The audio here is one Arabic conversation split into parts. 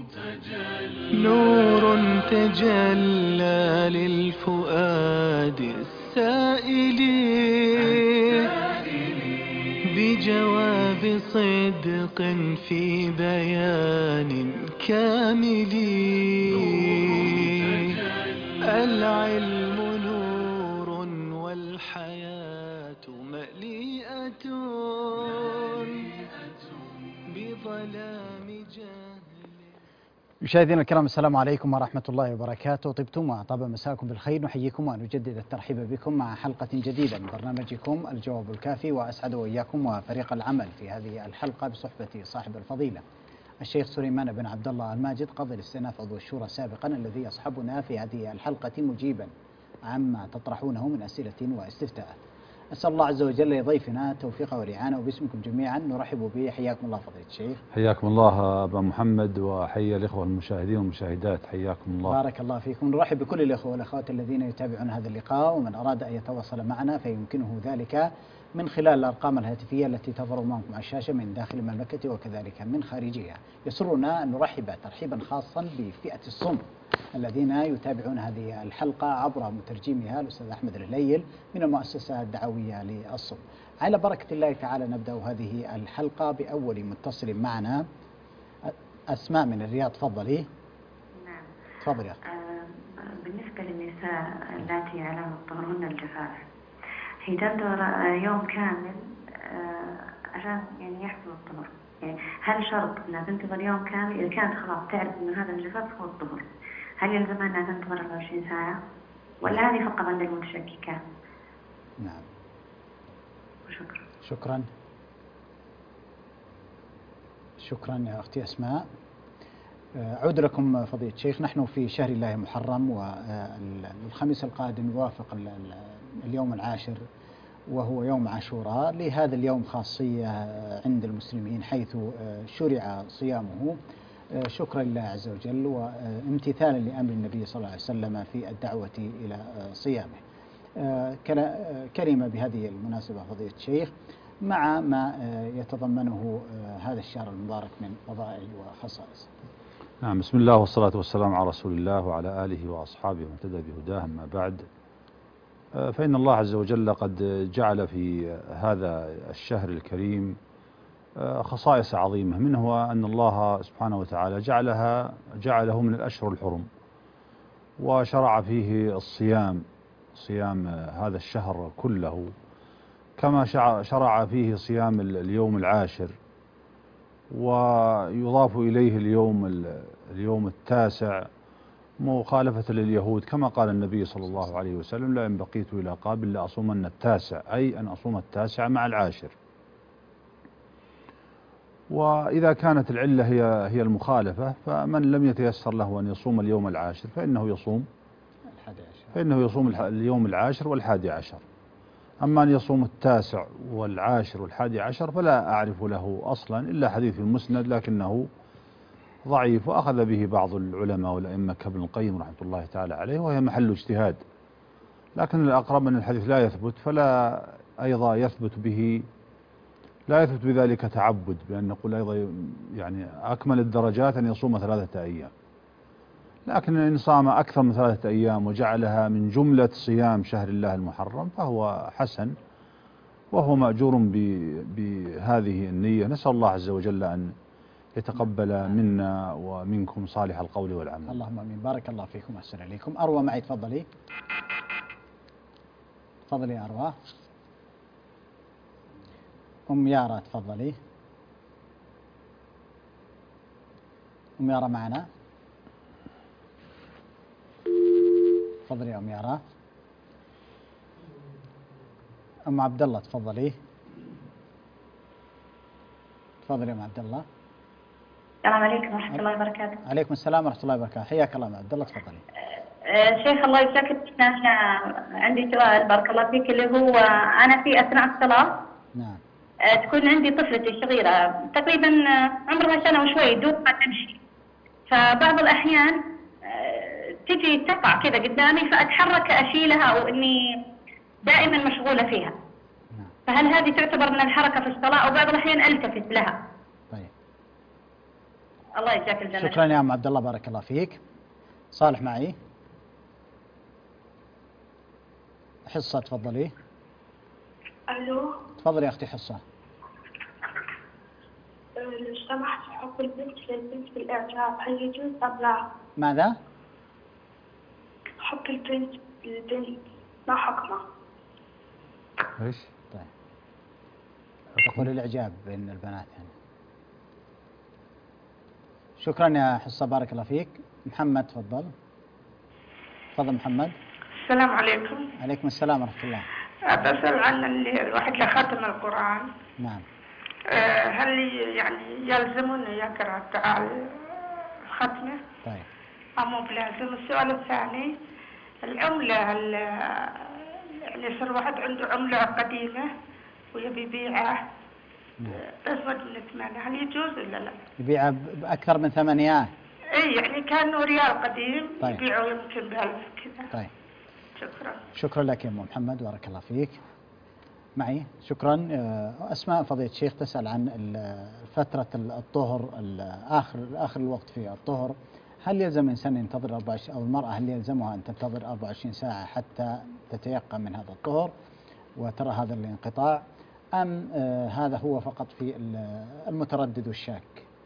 تجلى للفؤاد السائل بجواب صدق في بيان كامل. العلم نور والحياة مليئة بظلام جهل. مشاهدينا الكرام، السلام عليكم ورحمة الله وبركاته. طبتم وطاب مساكم بالخير. نحييكم ونجدد الترحيب بكم مع حلقة جديدة من برنامجكم الجواب الكافي، وأسعد وإياكم وفريق العمل في هذه الحلقة بصحبة صاحب الفضيلة الشيخ سليمان بن عبد الله الماجد، قاضي الاستئناف عضو الشورى سابقا، الذي يصحبنا في هذه الحلقة مجيبا عما تطرحونه من أسئلة واستفتاءات. أسأل الله عز وجل لضيفنا التوفيق والإعانة، وباسمكم جميعا نرحب به. حياكم الله فضيلة الشيخ. حياكم الله أبا محمد، وحيا الإخوة المشاهدين والمشاهدات، حياكم الله. بارك الله فيكم. نرحب بكل الإخوة والأخوات الذين يتابعون هذا اللقاء، ومن أراد أن يتواصل معنا فيمكنه ذلك من خلال الأرقام الهاتفية التي تظهر أمامكم على الشاشة من داخل المملكة وكذلك من خارجها. يسرنا أن نرحب ترحيبا خاصا بفئة الصم الذين يتابعون هذه الحلقة عبر مترجمها الأستاذ أحمد الهليل من المؤسسة الدعوية للصم. على بركة الله تعالى نبدأ هذه الحلقة بأول متصل معنا. أسماء من الرياض، تفضلي. نعم. تفضل يا بالنسبة للنساء اللاتي على طهرهن الجفاف، هي تنتظر يوم كامل عشان يعني يحصل الطهر، يعني هل شرط انها تنتظر يوم كامل؟ إذا كانت خلاص تعرف أن هذا الجفاف هو الطهر، هل يلزمها أنها تنتظر 24 ساعة ولا هذه فقط عند المتشككات؟ نعم. وشكرا. شكرا. شكرا يا أختي أسماء. أعود لكم فضيلة الشيخ. نحن في شهر الله محرم، والخميس القادم يوافق اليوم العاشر وهو يوم عاشوراء. لهذا اليوم خاصية عند المسلمين حيث شرع صيامه شكرا لله عز وجل وامتثالا لأمر النبي صلى الله عليه وسلم في الدعوة إلى صيامه. كلمة بهذه المناسبة فضيلة الشيخ مع ما يتضمنه هذا الشهر المبارك من فضائل وخصائص. نعم، بسم الله والصلاة والسلام على رسول الله وعلى آله وأصحابه ومن اهتدى بهداه. أما بعد، فإن الله عز وجل قد جعل في هذا الشهر الكريم خصائص عظيمة، منه أن الله سبحانه وتعالى جعله من الأشهر الحرم، وشرع فيه صيام هذا الشهر كله، كما شرع فيه صيام اليوم العاشر، ويضاف إليه اليوم التاسع مخالفة لليهود، كما قال النبي صلى الله عليه وسلم: لئن بقيت إلى قابل لأصومن التاسع، أي أن أصوم التاسع مع العاشر. وإذا كانت العلة هي المخالفة، فمن لم يتيسر له أن يصوم اليوم العاشر فإنه يصوم اليوم العاشر والحادي عشر. أما أن يصوم التاسع والعاشر والحادي عشر فلا أعرف له أصلا إلا حديث المسند، لكنه ضعيف، وأخذ به بعض العلماء والأئمة كابن القيم رحمة الله تعالى عليه، وهي محل اجتهاد. لكن الأقرب أن الحديث لا يثبت، فلا أيضا لا يثبت بذلك تعبد، بأن نقول أيضا يعني أكمل الدرجات أن يصوم 3 أيام. لكن إن صام أكثر من 3 أيام وجعلها من جملة صيام شهر الله المحرم فهو حسن، وهو مأجور بهذه النية. نسأل الله عز وجل أن يتقبل منا ومنكم صالح القول والعمل. اللهم آمين. بارك الله فيكم وأحسن إليكم. أروى معي، تفضلي. تفضلي يا أروى. أم يارا، تفضلي. أم يارا معنا؟ تفضلي يا أم يارا. أم عبد الله، تفضلي. تفضلي يا أم عبد الله. السلام عليكم ورحمة الله وبركاته. عليكم السلام ورحمة الله وبركاته. حياك الله أم عبد الله، تفضلي. شيخ الله يسعدك، أنا عندي سؤال بارك الله فيك، اللي هو أنا في أثناء الصلاة نعم تكون عندي طفلتي صغيرة تقريبا عمرها سنة وشوي دوبها تمشي، فبعض الأحيان تجي تقع كذا قدامي فأتحرك أشيلها، أو إني دائما مشغولة فيها. فهل هذه تعتبر من الحركة في الصلاة؟ أو بعض الأحيان ألتفت لها. طيب. الله يجزاك الجنة. شكرا يا أم عبد الله، بارك الله فيك. صالح معي. حصة تفضلي. ألو. تفضلي يا أختي حصة. لو سمحت، حب البنت للبنت بالإعجاب هل يجوز أم لا؟ ماذا؟ حب البنت للبنت ما حكمه؟ ايش؟ طيب، تقول الإعجاب بين البنات يعني. شكرا يا حصة، بارك الله فيك. محمد تفضل. تفضل محمد. السلام عليكم. عليكم السلام ورحمة الله. بسأل عن الواحد اللي ختم القرآن. نعم. هل يعني يلزمون يقرأ الختمة؟ طيب. أو مو بلازم؟ السؤال الثاني، العملة يعني يصير واحد عنده عملة قديمة ويبي يبيعها أزود من 8، هل يجوز ولا لا؟ يبيعها بأكثر من 8؟ اي يعني كانه ريال قديم. طيب. يبيعه يمكن ب1000 كذا. طيب. شكرا. شكرا لك يا أم محمد، بارك الله فيك. معي. شكرا. أسماء فضيلة الشيخ تسأل عن فترة الطهر، آخر الوقت في الطهر، هل يلزم الإنسان ينتظر 24 أو المرأة هل يلزمها أن تنتظر 24 ساعة حتى تتيقن من هذا الطهر وترى هذا الانقطاع، أم هذا هو فقط في المتردد والشاك؟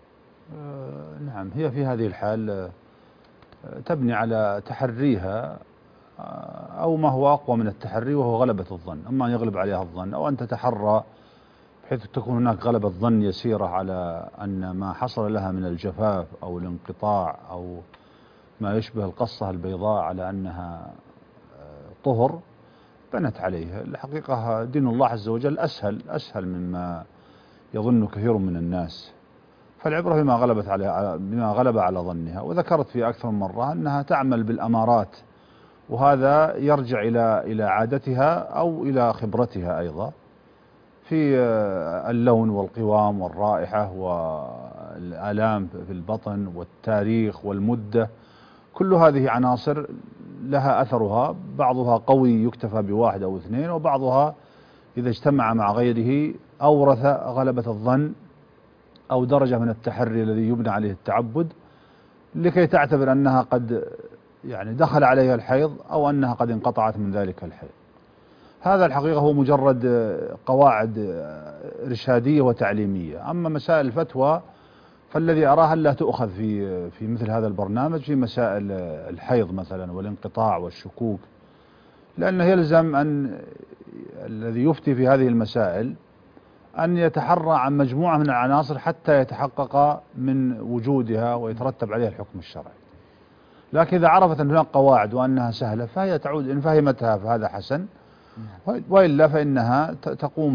نعم، هي في هذه الحال تبني على تحريها أو ما هو أقوى من التحري وهو غلبة الظن. أما أن يغلب عليها الظن أو أن تتحرى بحيث تكون هناك غلبة ظن يسيرة على أن ما حصل لها من الجفاف أو الانقطاع أو ما يشبه القصة البيضاء على أنها طهر، بنت عليه. الحقيقة دين الله عز وجل أسهل مما يظن كثير من الناس، فالعبرة بما غلب على ظنها. وذكرت في أكثر من مرة أنها تعمل بالأمارات، وهذا يرجع إلى عادتها أو إلى خبرتها أيضا في اللون والقوام والرائحة والآلام في البطن والتاريخ والمدة. كل هذه عناصر لها أثرها، بعضها قوي يكتفى ب1 أو 2، وبعضها إذا اجتمع مع غيره أورث غلبة الظن أو درجة من التحري الذي يبنى عليه التعبد، لكي تعتبر أنها قد يعني دخل عليها الحيض أو أنها قد انقطعت من ذلك الحيض. هذا الحقيقة هو مجرد قواعد إرشادية وتعليمية. أما مسائل الفتوى فالذي أراها لا تؤخذ في مثل هذا البرنامج في مسائل الحيض مثلا والانقطاع والشكوك، لأنه يلزم أن الذي يفتي في هذه المسائل أن يتحرى عن مجموعة من العناصر حتى يتحقق من وجودها ويترتب عليها الحكم الشرعي. لكن إذا عرفت أن هناك قواعد وأنها سهلة فهي تعود، إن فهمتها فهذا حسن، وإلا فإنها تقوم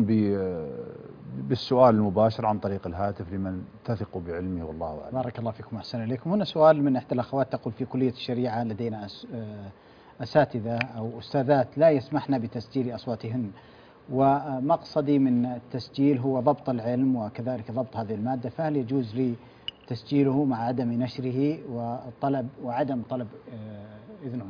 بالسؤال المباشر عن طريق الهاتف لمن تثق بعلمه، والله أعلم. بارك الله فيكم وأحسن إليكم. هنا سؤال من إحدى الأخوات تقول: في كلية الشريعة لدينا أساتذة أو أستاذات لا يسمحن بتسجيل أصواتهن، ومقصدي من التسجيل هو ضبط العلم وكذلك ضبط هذه المادة، فهل يجوز لي تسجيله مع عدم نشره وعدم طلب إذنهن؟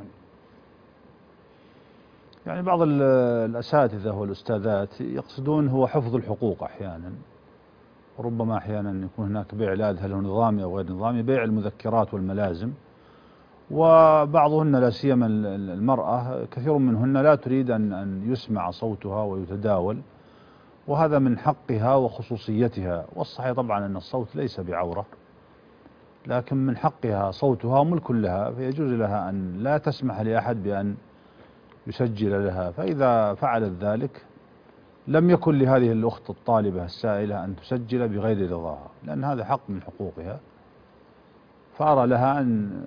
يعني بعض الأساتذة والأستاذات يقصدون هو حفظ الحقوق أحيانا، وربما أحيانا يكون هناك بيع لا أدري هل هو نظامي أو غير نظامي، بيع المذكرات والملازم. وبعضهن لا سيما المرأة كثير منهن لا تريد أن يسمع صوتها ويتداول، وهذا من حقها وخصوصيتها. والصحيح طبعا أن الصوت ليس بعورة، لكن من حقها صوتها ملك لها، فيجوز لها أن لا تسمح لأحد بأن يسجل لها. فإذا فعلت ذلك لم يكن لهذه الأخت الطالبة السائلة أن تسجل بغير رضاها، لأن هذا حق من حقوقها. فأرى لها أن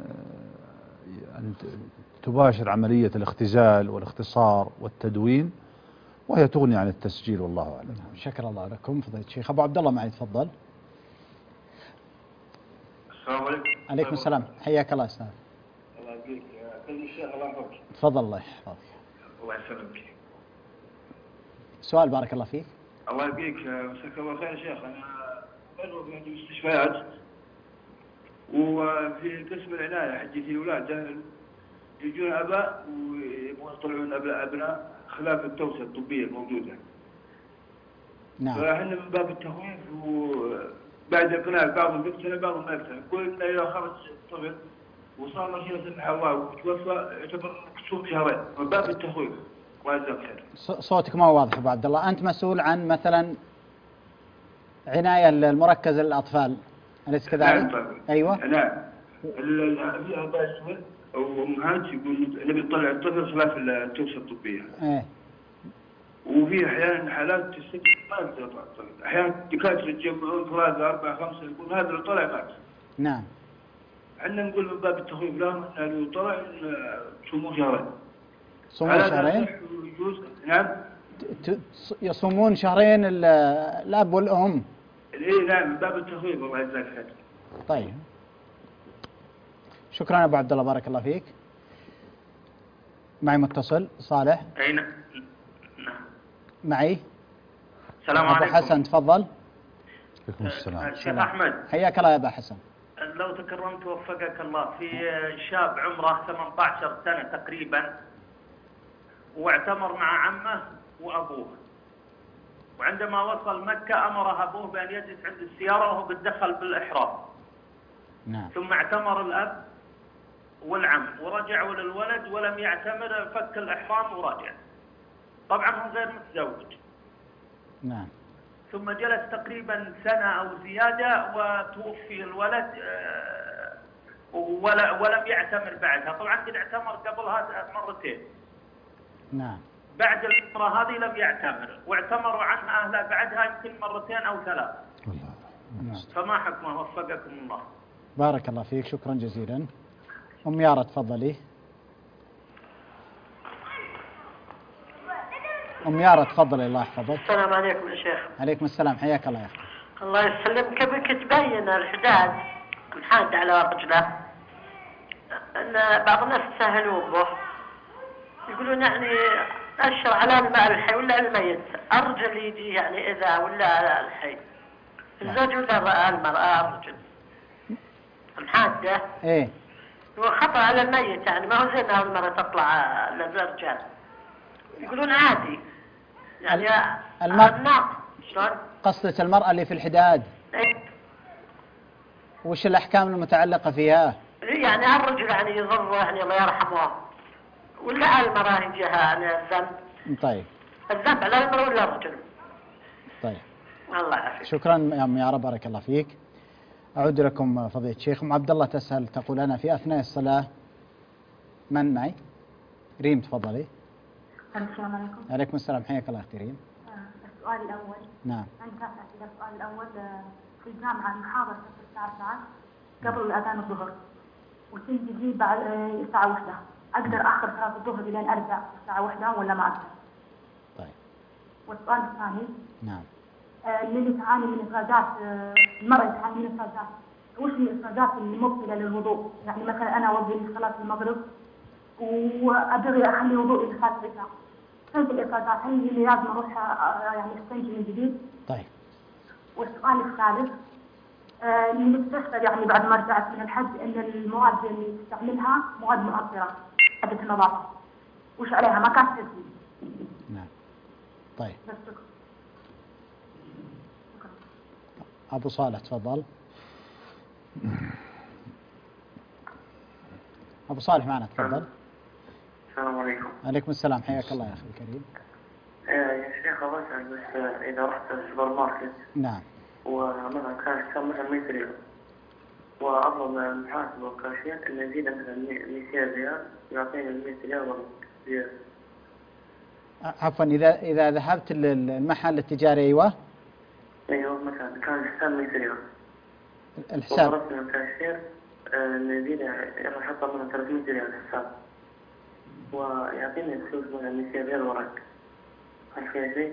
تباشر عملية الاختزال والاختصار والتدوين، وهي تغني عن التسجيل، والله أعلم. شكر الله لكم فضيلة الشيخ. أبو عبد الله معي، تفضل. السلام عليكم. عليكم السلام، حياك الله أستاذ. الله يبقيك. كلمة الشيخ الله يحفظك. تفضل الله يحفظك. الله يسلمك. سؤال بارك الله فيك. الله يبقيك، مساك الله خير يا شيخ. أنا أدعو في عندي مستشفيات، وفي قسم العناية حجتي الولادة يجون أباء ويبغون يطلعون أبناء خلاف التوسع الطبية الموجودة. نعم. فإحنا من باب التخويف بعد إقناع بعضهم يقتنع بعضهم ما يقتنع. يقول إنه إذا خرج طفل وصار له شيء مثل حواء وتوفى يعتبر تصوم شهرين من باب التخويف. الله يجزاك خير. صوتك ما واضح أبو عبد الله. أنت مسؤول عن مثلا عناية المركزة للأطفال أليس كذلك؟ نعم طبعا. أيوة. نعم. في آباء السوء أو أمهات يقول نبي نطلع الطفل خلاف التوصية الطبية. إيه. وفي أحيانا حالات تستجيب ما يقدر يطلع الطفل. أحيانا دكاترة يتجمعون 3 4 5 يقول هذا اللي طلع مات. نعم. عندنا نقول من باب التخويف لهم أنه لو طلع صوموا شهرين. صوموا شهرين؟ يجوز. نعم. يصومون شهرين الأب والأم. إيه نعم من باب التخويف. الله يجزاك خير. طيب. شكرا أبو عبد الله بارك الله فيك. معي متصل صالح. أي نعم. معي. السلام أبو عليكم. حسن تفضل. عليكم السلام. شيخ أحمد حياك الله يا أبا حسن. لو تكرمت وفقك الله، في شاب عمره 18 سنة تقريبا واعتمر مع عمه وأبوه، وعندما وصل مكة أمره أبوه بأن يجلس عند السيارة وهو بتدخل بالإحرام. نعم. ثم اعتمر الأب والعم ورجعوا للولد ولم يعتمر، فك الإحرام ورجع. طبعا هو غير متزوج. نعم. ثم جلس تقريبا سنة أو زيادة وتوفي الولد ولم يعتمر بعدها. طبعا قد اعتمر قبلها مرتين. نعم. بعد المرة هذه لم يعتمر، واعتمروا عنها أهلها بعدها يمكن مرتين أو 3. نعم. فما حكمه وفقكم الله. بارك الله فيك. شكرا جزيلا. أم يارا تفضلي. أم يارا تفضلي الله يحفظك. السلام عليكم يا شيخ. عليكم السلام حياك الله يا أخي. الله يسلمك. بك تبين الحداد الحاد على رجله أن بعض الناس يسهلون به، يقولون يعني أشر على الماء الحي ولا الميت، الرجل يجي يعني إذا ولا الحي، الزوج ولا المرأة الرجل الحادة. إيه. هو خطأ على الميت، يعني ما هو زين المرأة تطلع للرجال، يقولون عادي يعني المرأة. شلون؟ قصدة المرأة اللي في الحداد. إيه؟ وش الأحكام المتعلقة فيها؟ يعني الرجل يعني يضر يعني الله يرحمه، ولا المرأة يجيها يعني الذنب؟ طيب. الذنب على المرأة ولا الرجل؟ طيب. الله يعافيك. شكرا يا أم يارا بارك الله فيك. أعود لكم فضيلة الشيخ. أم عبد الله تسأل تقول أنا في أثناء الصلاة. من معي؟ ريم تفضلي. السلام عليكم. عليكم السلام حياك الله أختي ريم. السؤال الأول. نعم. عندي 3 أسئلة. السؤال الأول في الجامعة المحاضرة الساعة 12 قبل الأذان الظهر، وتنتهي بعد الساعة 1. أقدر أخر صلاة الظهر إلى أرجع الساعة 1 ولا ما أقدر؟ طيب. والسؤال الثاني. نعم. اللي تعاني من إخراجات، المرأة تعاني من إخراجات، وش من الإخراجات المبطلة للوضوء؟ يعني مثلا أنا أوضي لصلاة المغرب وأبغي أخلي وضوئي لصلاة العشاء، كيف الإخراجات؟ هل اللي لازم أروح يعني استنجي من جديد؟ طيب. والسؤال الثالث، اللي تستشعر يعني بعد ما رجعت من الحج أن المواد اللي تستعملها مواد مؤثرة حقت النظافة، وش عليها ما كانت تدري. نعم. طيب. بس شكرا. أبو صالح تفضل. أبو صالح معنا تفضل. السلام عليكم. عليكم السلام حياك الله يا أخي الكريم. يا شيخ بسأل بس إذا رحت السوبر ماركت. نعم. ومثلا كان الحساب مثلا 100 ريال وأطلب من المحاسب والكاشير إنه يزيد مثلا 200 ريال يعطيني 100 ريال زيادة. عفوا إذا ذهبت للمحل التجاري أيوة. أيوة مثلا كان الحساب 100 ريال. الحساب. وطلبت من الكاشير إنه يزيد يحط مثلا 300 ريال الحساب ويعطيني فلوس مثلا 200 ريال ورق. هل فيها شيء؟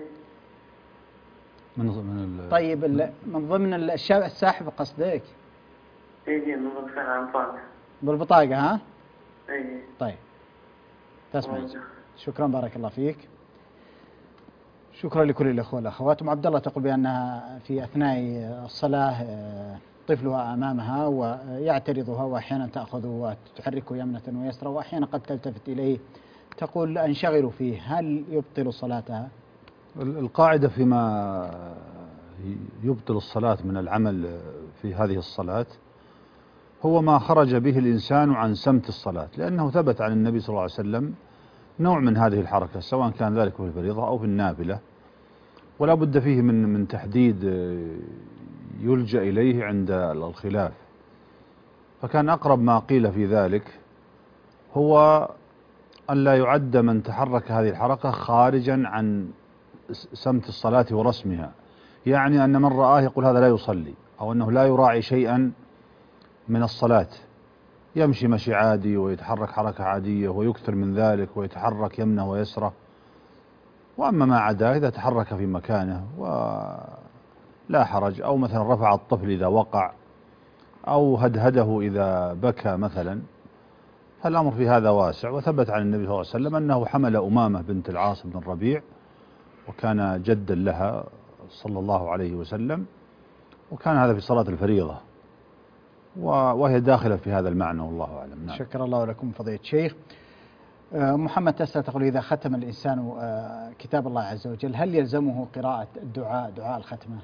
طيب من ضمن السحب قصدك؟ اي من ضمن السحب عن طاقة. بالبطاقة ها؟ اي. طيب. تسمع. شكرا بارك الله فيك. شكرا لكل الأخوة والأخوات. أم عبد الله تقول بأنها في أثناء الصلاة طفلها أمامها ويعترضها وأحيانا تأخذه وتحركه يمنة ويسرى وأحيانا قد تلتفت إليه تقول أنشغل فيه، هل يبطل صلاتها؟ القاعدة فيما يبطل الصلاة من العمل في هذه الصلاة هو ما خرج به الإنسان عن سمت الصلاة، لأنه ثبت عن النبي صلى الله عليه وسلم نوع من هذه الحركة سواء كان ذلك في الفريضة أو في النافلة، ولا بد فيه من تحديد يلجأ إليه عند الخلاف. فكان أقرب ما قيل في ذلك هو أن لا يعد من تحرك هذه الحركة خارجا عن سمت الصلاة ورسمها، يعني أن من رآه يقول هذا لا يصلي، أو أنه لا يراعي شيئا من الصلاة، يمشي مشي عادي ويتحرك حركة عادية ويكثر من ذلك ويتحرك يمنه ويسره. وأما ما عداه إذا تحرك في مكانه ولا حرج، أو مثلا رفع الطفل إذا وقع، أو هدهده إذا بكى مثلا، فالأمر في هذا واسع. وثبت عن النبي صلى الله عليه وسلم أنه حمل أمامة بنت العاص بن الربيع، وكان جدا لها صلى الله عليه وسلم، وكان هذا في صلاة الفريضة، وهي داخلة في هذا المعنى والله أعلم. نعم. شكر الله لكم فضيلة الشيخ. محمد تسأل تقول إذا ختم الإنسان كتاب الله عز وجل هل يلزمه قراءة الدعاء، دعاء الختمة؟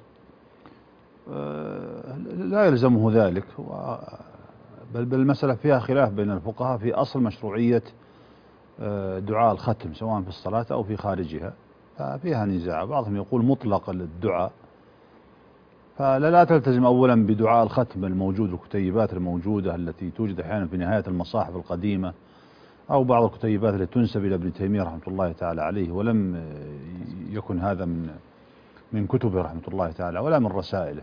لا يلزمه ذلك، بل المسألة فيها خلاف بين الفقهاء في أصل مشروعية دعاء الختم سواء في الصلاة أو في خارجها، ففيها نزاع. بعضهم يقول مطلق الدعاء، فلا تلتزم أولا بدعاء الختم الموجود، الكتيبات الموجودة التي توجد أحيانا في نهاية المصاحف القديمة، أو بعض الكتيبات التي تنسب إلى ابن تيمية رحمة الله تعالى عليه، ولم يكن هذا من كتبه رحمة الله تعالى ولا من رسائله،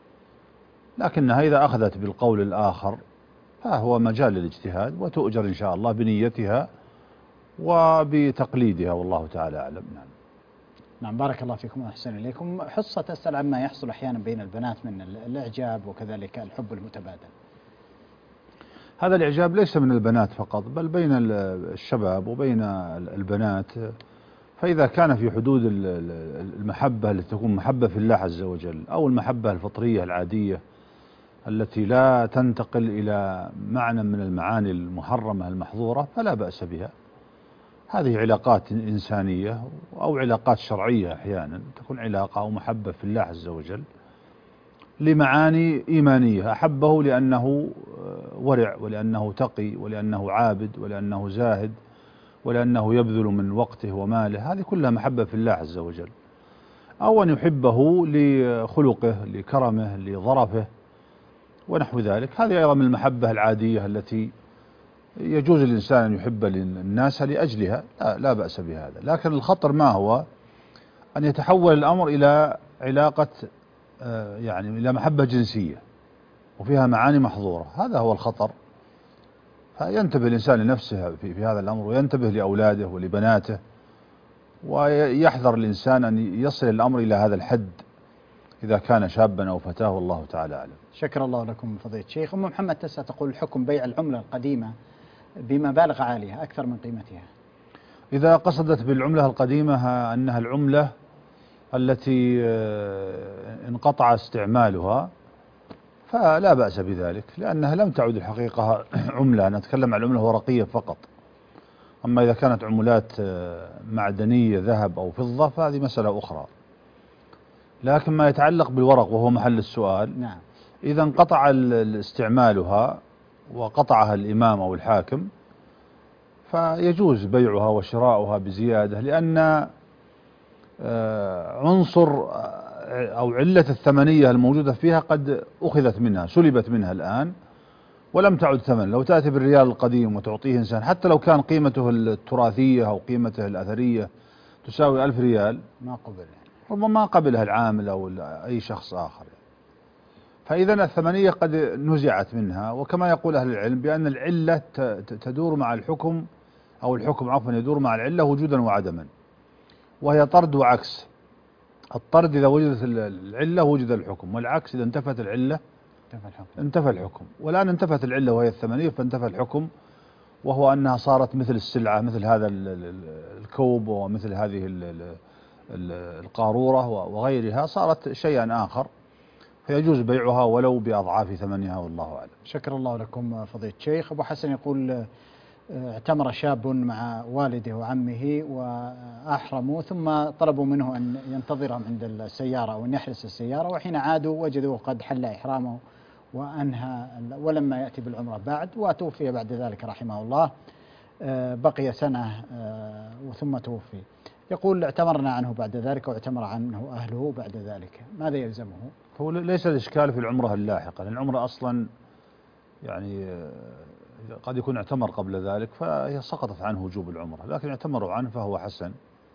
لكنها إذا أخذت بالقول الآخر فهو مجال للاجتهاد، وتؤجر إن شاء الله بنيتها وبتقليدها والله تعالى أعلم. نعم، بارك الله فيكم وأحسن إليكم. حصة تسأل عما يحصل أحيانا بين البنات من الإعجاب وكذلك الحب المتبادل. هذا الإعجاب ليس من البنات فقط، بل بين الشباب وبين البنات، فإذا كان في حدود المحبة التي تكون محبة في الله عز وجل، أو المحبة الفطرية العادية التي لا تنتقل إلى معنى من المعاني المحرمة المحظورة، فلا بأس بها. هذه علاقات إنسانية أو علاقات شرعية، أحيانا تكون علاقة أو محبة في الله عز وجل لمعاني إيمانية، أحبه لأنه ورع، ولأنه تقي، ولأنه عابد، ولأنه زاهد، ولأنه يبذل من وقته وماله، هذه كلها محبة في الله عز وجل. أو أن يحبه لخلقه، لكرمه، لظرفه ونحو ذلك، هذه أيضا من المحبة العادية التي يجوز الإنسان أن يحب الناس لأجلها، لا بأس بهذا. لكن الخطر ما هو أن يتحول الأمر إلى علاقة يعني إلى محبة جنسية وفيها معاني محظورة، هذا هو الخطر. فينتبه الإنسان لنفسه في هذا الأمر، وينتبه لأولاده ولبناته، ويحذر الإنسان أن يصل الأمر إلى هذا الحد إذا كان شابا أو فتاة، والله تعالى أعلم. شكر الله لكم فضيلة الشيخ. أم محمد تسأل تقول حكم بيع العملة القديمة بمبالغ عالية أكثر من قيمتها. إذا قصدت بالعملة القديمة أنها العملة التي انقطع استعمالها فلا بأس بذلك، لأنها لم تعد الحقيقة عملة، نتكلم عن العملة ورقية فقط. أما إذا كانت عملات معدنية ذهب أو فضة فهذه مسألة أخرى. لكن ما يتعلق بالورق وهو محل السؤال، نعم، إذا انقطع استعمالها وقطعها الإمام أو الحاكم فيجوز بيعها وشراؤها بزيادة، لأن عنصر أو علة الثمنية الموجودة فيها قد أخذت منها، سلبت منها الآن ولم تعد ثمن. لو تأتي بالريال القديم وتعطيه إنسان حتى لو كان قيمته التراثية أو قيمته الأثرية تساوي 1000 ريال ما قبل، يعني ربما ما قبلها العامل أو أي شخص آخر. فإذا الثمنية قد نزعت منها. وكما يقول أهل العلم بأن العلة تدور مع الحكم، أو الحكم عفوا يدور مع العلة وجودا وعدما، وهي طرد وعكس. الطرد إذا وجدت العلة وجد الحكم، والعكس إذا انتفت العلة انتفى الحكم. والآن انتفت العلة وهي الثمنية فانتفى الحكم، وهو أنها صارت مثل السلعة، مثل هذا الكوب ومثل هذه القارورة وغيرها، صارت شيئا آخر، فيجوز بيعها ولو بأضعاف ثمنها والله أعلم. شكر الله لكم فضيلة الشيخ. أبو حسن يقول اعتمر شاب مع والده وعمه وأحرموا، ثم طلبوا منه أن ينتظرهم عند السيارة أو أن يحرس السيارة، وحين عادوا وجدوه قد حل إحرامه وأنهى ولما يأتي بالعمرة بعد، وتوفي بعد ذلك رحمه الله. بقي سنة ثم توفي. يقول اعتمرنا عنه بعد ذلك واعتمر عنه أهله بعد ذلك، ماذا يلزمه؟ هو ليس الإشكال في العمرة اللاحقة، لأن العمرة أصلا يعني قد يكون اعتمر قبل ذلك فهي سقطت عنه وجوب العمرة، لكن اعتمروا عنه فهو حسن.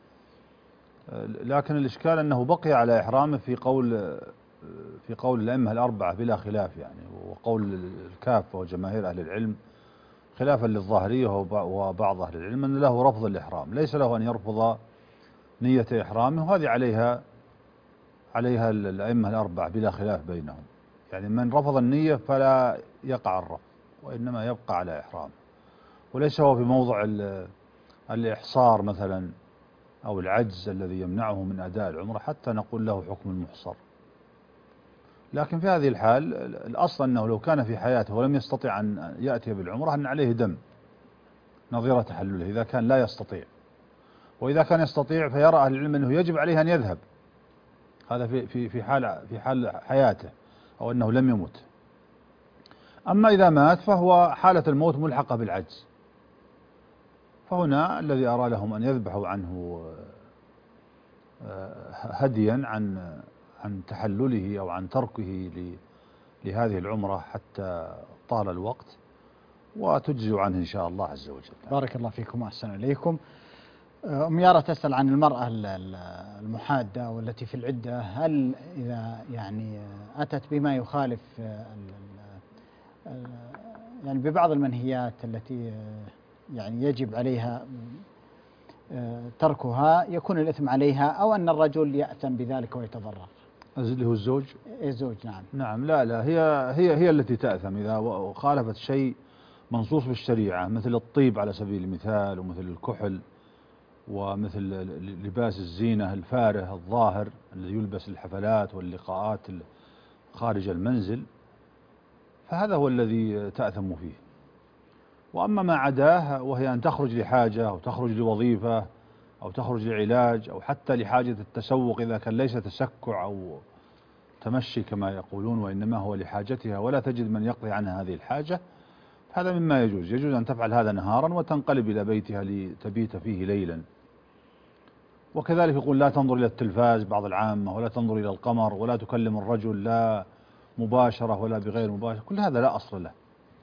لكن الإشكال أنه بقي على إحرامه في قول الأئمة الأربعة بلا خلاف يعني، وقول الكافة وجماهير أهل العلم خلافا للظاهرية وبعض أهل العلم أن له رفض الإحرام، ليس له أن يرفض نية إحرامه، وهذه عليها الأئمة الأربعة بلا خلاف بينهم. يعني من رفض النية فلا يقع الرفض، وإنما يبقى على إحرامه، وليس هو في موضع الإحصار مثلا أو العجز الذي يمنعه من أداء العمرة حتى نقول له حكم المحصر. لكن في هذه الحال الأصل أنه لو كان في حياته ولم يستطيع أن يأتي بالعمرة أن عليه دم نظير تحلله إذا كان لا يستطيع، وإذا كان يستطيع فيرى أهل العلم أنه يجب عليه أن يذهب، هذا في حال حياته أو أنه لم يمت. أما إذا مات فهو حالة الموت ملحقة بالعجز، فهنا الذي أرى لهم أن يذبحوا عنه هديا عن تحلله أو عن تركه لهذه العمرة حتى طال الوقت، وتجزي عنه إن شاء الله عز وجل. بارك الله فيكم وأحسن إليكم. أم يارا تسأل عن المرأة المحادة والتي في العدة، هل إذا يعني أتت بما يخالف يعني ببعض المنهيات التي يعني يجب عليها تركها يكون الإثم عليها، أو أن الرجل يأثم بذلك ويتضرر؟ اللي هو الزوج؟ الزوج نعم. نعم، لا هي التي تأثم إذا خالفت شيء منصوص بالشريعة، مثل الطيب على سبيل المثال، ومثل الكحل، ومثل لباس الزينة الفارغ الظاهر الذي يلبس للحفلات واللقاءات خارج المنزل، فهذا هو الذي تأثم فيه. وأما ما عداه وهي أن تخرج لحاجة أو تخرج لوظيفة أو تخرج لعلاج أو حتى لحاجة التسوق، إذا كان ليس تسكع أو تمشي كما يقولون، وإنما هو لحاجتها ولا تجد من يقضي عنها هذه الحاجة، هذا مما يجوز أن تفعل هذا نهارا وتنقلب إلى بيتها لتبيت فيه ليلا. وكذلك يقول لا تنظر إلى التلفاز بعض العامة، ولا تنظر إلى القمر، ولا تكلم الرجل لا مباشرة ولا بغير مباشرة، كل هذا لا أصل له.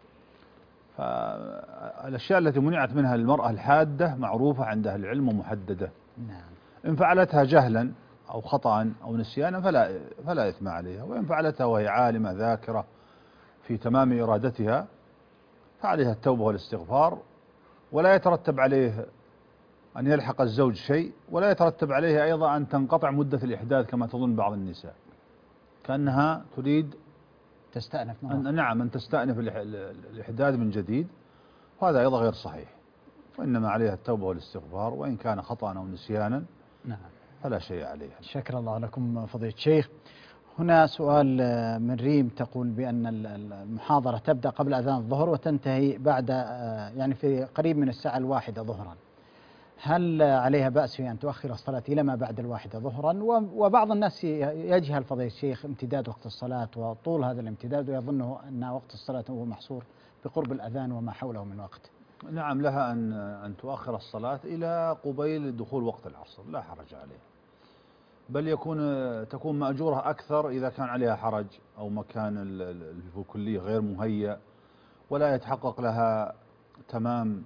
فالأشياء التي منعت منها المرأة الحادة معروفة عند أهل العلم ومحددة. نعم. إن فعلتها جهلا أو خطأ أو نسيانا فلا إثم عليها، وإن فعلتها وهي عالمة ذاكرة في تمام إرادتها فعليها التوبة والاستغفار، ولا يترتب عليه أن يلحق الزوج شيء، ولا يترتب عليه أيضا أن تنقطع مدة الإحداث كما تظن بعض النساء، كأنها تريد تستأنف أن تستأنف الإحداث من جديد، وهذا أيضا غير صحيح، وإنما عليها التوبة والاستغفار، وإن كان خطأ أو نسيانا نعم فلا شيء عليها. شكر الله لكم فضيلة الشيخ. هنا سؤال من ريم تقول بأن المحاضرة تبدأ قبل أذان الظهر وتنتهي بعد يعني في قريب من الساعة 1 ظهرا، هل عليها بأس في أن تؤخر الصلاة إلى ما بعد 1 ظهرا؟ وبعض الناس يجهل فضيلة الشيخ امتداد وقت الصلاة وطول هذا الامتداد، ويظنه أن وقت الصلاة هو محصور بقرب الأذان وما حوله من وقت. نعم، لها أن تؤخر الصلاة إلى قبيل دخول وقت العصر، لا حرج عليها، بل تكون مأجورة أكثر إذا كان عليها حرج أو مكان الكلية غير مهيأ ولا يتحقق لها تمام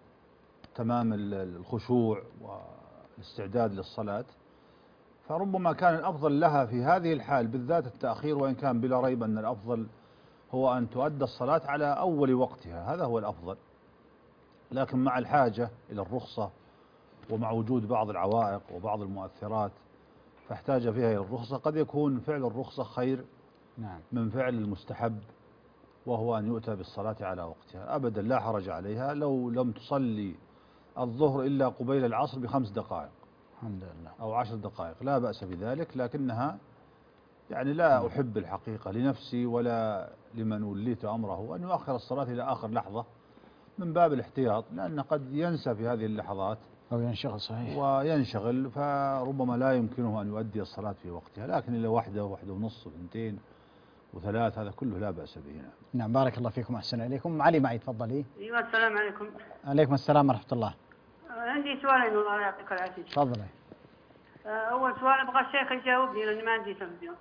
الخشوع والاستعداد للصلاة، فربما كان الأفضل لها في هذه الحال بالذات التأخير، وإن كان بلا ريب أن الأفضل هو أن تؤدى الصلاة على أول وقتها، هذا هو الأفضل. لكن مع الحاجة إلى الرخصة ومع وجود بعض العوائق وبعض المؤثرات فاحتاج فيها إلى الرخصة، قد يكون فعل الرخصة خير من فعل المستحب، وهو أن يؤتى بالصلاة على وقتها. أبدا لا حرج عليها لو لم تصلي الظهر إلا قبيل العصر ب5 دقائق الحمد لله أو 10 دقائق، لا بأس بذلك، لكنها يعني لا أحب الحقيقة لنفسي ولا لمن وليت أمره أن يؤخر الصلاة إلى آخر لحظة من باب الاحتياط، لأنه قد ينسى في هذه اللحظات أو ينشغل. صحيح. وينشغل، فربما لا يمكنه أن يؤدي الصلاة في وقتها، لكن إلى واحدة ونصف وثنتين وثلاث هذا كله لا بأس به. نعم بارك الله فيكم أحسن إليكم. علي معي تفضلي. ايوه السلام عليكم. عليكم السلام ورحمة الله. عندي سؤالين الله يعطيك العافية. تفضلي. أول سؤال أبغى الشيخ يجاوبني لأني ما عندي تلفزيون.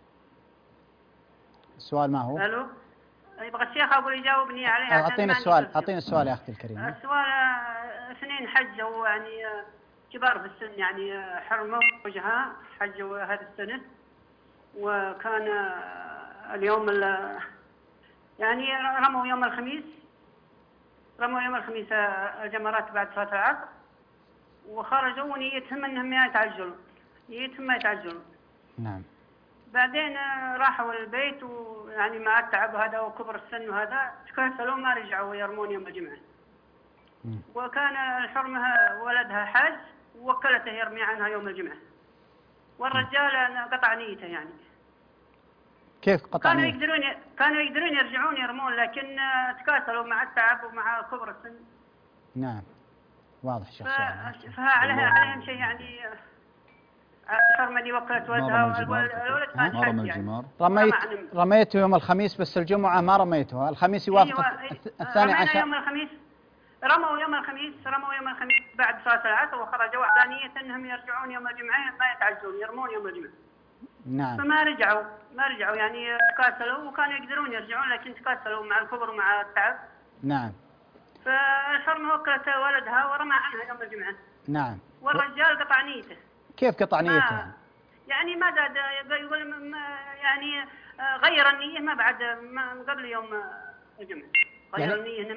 السؤال ما هو؟ ألو. يبغى الشيخ أقول يجاوبني عليه. أعطينا السؤال، أعطينا السؤال يا أختي الكريمة. السؤال اثنين حجوا يعني كبار في السن يعني حرموا وجهها حجوا هذا السنة، وكان اليوم يعني رموا يوم الخميس الجمرات بعد صلاة العصر، وخرجوا ونيتهم انهم ما يتعجلوا. نعم. بعدين راحوا البيت ويعني مع التعب هذا وكبر السن وهذا تكسلوا ما رجعوا يرمون يوم الجمعة. وكان الحرمة ولدها حاج ووكلته يرمي عنها يوم الجمعة، والرجال قطع نيته يعني. كيف قطع نيته؟ كانوا يقدرون يرجعون يرمون، لكن تكاسلوا مع التعب ومع كبر السن. نعم واضح شيخ. فعليهم شيء يعني الحرمة دي وكلت ولدها والولد كان حج يعني. رميته يوم الخميس، بس الجمعة ما رميتها. الخميس يوافق الثاني عشر. يوم الخميس رموا يوم الخميس بعد صلاة العصر، وخرجوا على نية انهم يرجعون يوم الجمعة ما يتعجلون يرمون يوم الجمعة. نعم. فما رجعوا يعني تكاسلوا، وكانوا يقدرون يرجعون لكن تكاسلوا مع الكبر ومع التعب. نعم. فالحرمة وكلت ولدها ورمى عنها يوم الجمعة. نعم. والرجال قطع نيته. كيف قطع نيته؟ يعني ما زاد يقول يعني غير النية ما بعد ما قبل يوم الجمعة. غير النية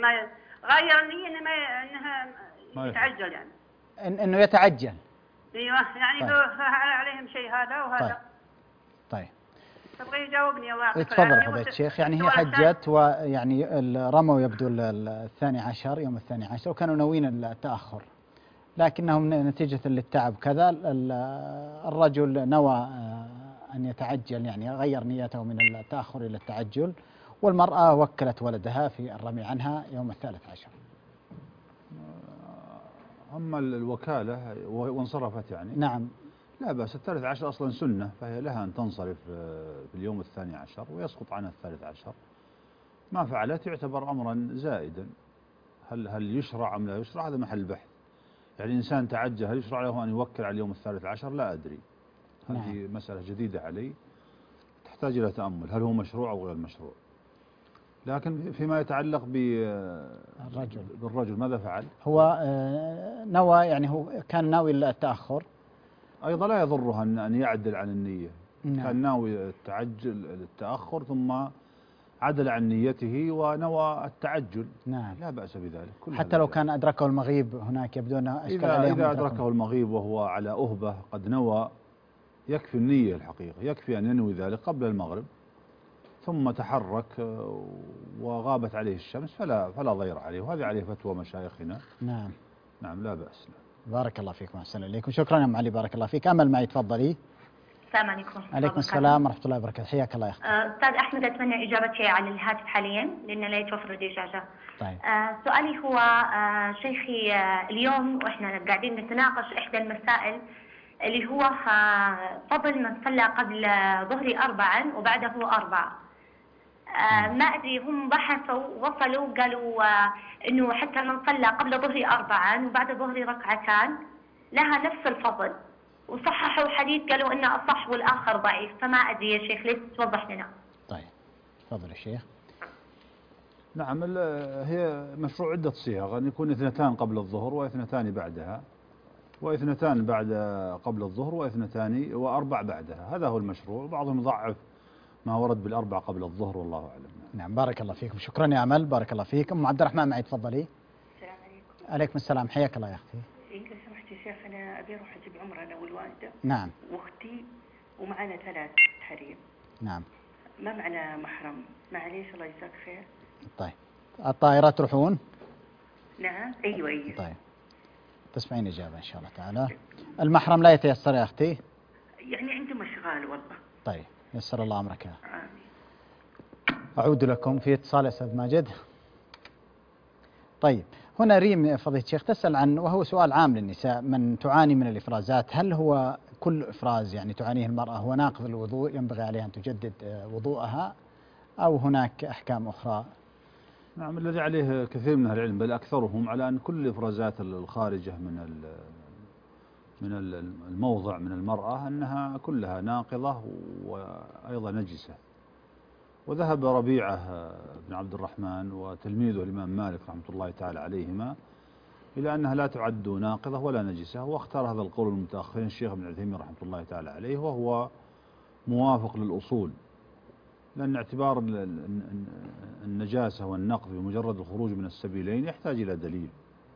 انها يتعجل يعني. انه يتعجل. ايوه يعني عليهم شيء هذا وهذا. طيب. تبغى يجاوبني الله يعطيك العافية. تفضل فضيلة الشيخ. يعني هي حجت ويعني رموا يبدو الثاني عشر يوم الثاني عشر، وكانوا ناويين التأخر، لكنهم نتيجة للتعب كذا الرجل نوى أن يتعجل، يعني غير نيته من التأخر إلى التعجل، والمرأة وكلت ولدها في الرمي عنها يوم الثالث عشر. أما الوكالة وانصرفت يعني. نعم. لا بأس. الثالث عشر أصلا سنة، فهي لها أن تنصرف في اليوم الثاني عشر ويسقط عنها الثالث عشر. ما فعلت يعتبر أمرا زائدا. هل يشرع أم لا يشرع؟ هذا محل بحث. يعني إنسان تعجل، هل يشرع له أن يوكل على اليوم الثالث عشر؟ لا أدري. هذه مسألة جديدة علي تحتاج إلى تأمل، هل هو مشروع أو غير مشروع. لكن فيما يتعلق بالرجل ماذا فعل؟ هو نوى، يعني هو كان ناوي التأخر. أيضا لا يضره أن يعدل عن النية. نعم. كان ناوي التأخر ثم عدل عن نيته ونوى التعجل. نعم. لا بأس بذلك. حتى لو كان أدركه المغيب هناك يبدو أنه أشكال عليهم. إذا أدركه المغيب وهو على أهبة قد نوى، يكفي النية الحقيقة، يكفي أن ينوي ذلك قبل المغرب ثم تحرك وغابت عليه الشمس فلا ضير عليه، وهذه عليه فتوى مشايخنا. نعم. نعم لا بأس. بارك الله فيكم أحسن إليكم. شكرا يا أم علي بارك الله فيك. أمل معي تفضلي. السلام عليكم. عليكم السلام ورحمة الله وبركاته. حياك الله يا أختي. أستاذ أحمد، أتمنى إجابتي على الهاتف حاليا لأن لا يتوفر لدي إجازة. طيب. سؤالي هو شيخي، اليوم وإحنا قاعدين نتناقش إحدى المسائل اللي هو فضل من صلى قبل ظهري 4 وبعده 4. ما أدري هم بحثوا وصلوا قالوا إنه حتى من صلى قبل ظهري 4 وبعد ظهري 2 لها نفس الفضل، وصححوا حديث قالوا إنه أصح والآخر ضعيف، فما أدري يا شيخ ليش توضح لنا. طيب تفضل يا شيخ. نعم هي مشروع عدة صيغ، أن يكون 2 قبل الظهر و2 بعدها، و2 بعد قبل الظهر و2 و4 بعدها، هذا هو المشروع. بعضهم يضعف ما ورد بال4 قبل الظهر والله أعلم. نعم بارك الله فيكم. شكرا يا أمل بارك الله فيك. أم عبد الرحمن معي تفضلي. السلام عليكم. عليكم السلام حياك الله يا أختي. لو سمحت يا شيخ، أنا أبي أروح أجيب عمرة أنا والوالدة. نعم. وأختي ومعنا 3 حريم. نعم. ما معنا محرم، معليش الله يجزاك خير. طيب الطائرة تروحون؟ نعم أيوة. طيب تسمعين إجابة إن شاء الله تعالى. المحرم لا يتيسر يا أختي؟ يعني عندهم أشغال والله. طيب يسر الله أمرك. آمين. أعود لكم في اتصال يا أستاذ ماجد. طيب، هنا ريم فضيلة الشيخ تسأل عن، وهو سؤال عام للنساء، من تعاني من الإفرازات، هل هو كل إفراز يعني تعانيه المرأة هو ناقض الوضوء ينبغي عليها أن تجدد وضوءها، أو هناك أحكام أخرى؟ نعم، الذي عليه كثير من أهل العلم بل أكثرهم على أن كل الإفرازات الخارجة من الموضع من المرأة أنها كلها ناقضة وأيضا نجسة. وذهب ربيعة بن عبد الرحمن وتلميذه الإمام مالك رحمة الله تعالى عليهما إلى أنها لا تعد ناقضة ولا نجسة، واختار هذا القول المتأخرين الشيخ ابن عثيمين رحمة الله تعالى عليه، وهو موافق للأصول، لأن اعتبار النجاسة والنقض بمجرد الخروج من السبيلين يحتاج إلى دليل.